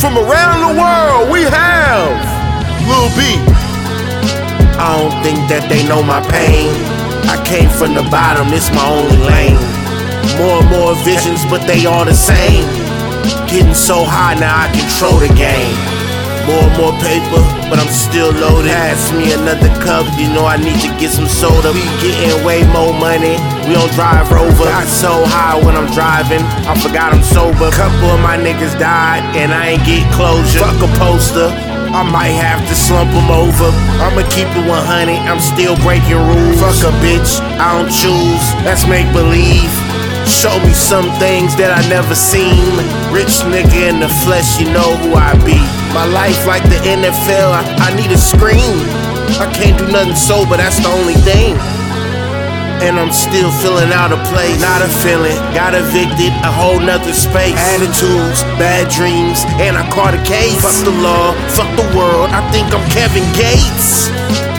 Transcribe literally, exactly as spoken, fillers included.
from around the world. We have Lil B. I don't think that they know my pain. I came from the bottom, this my only lane. More and more visions, but they all the same. Getting so high now I control the game. More and more paper, but I'm still loaded. Pass me another cup, you know I need to get some soda. We getting way more money, we don't drive Rover. Got so high when I'm driving, I forgot I'm sober. Couple of my niggas died, and I ain't get closure. Fuck a poster, I might have to slump them over. I'ma keep it one hundred, I'm still breaking rules. Fuck a bitch, I don't choose, that's make believe. Show me some things that I never seen. Rich nigga in the flesh, you know who I be. My life like the N F L, I, I need a screen. I can't do nothing sober, that's the only thing. And I'm still feeling out of place. Not a feeling, got evicted, a whole nother space. Attitudes, bad dreams, and I caught a case. Fuck the law, fuck the world, I think I'm Kevin Gates.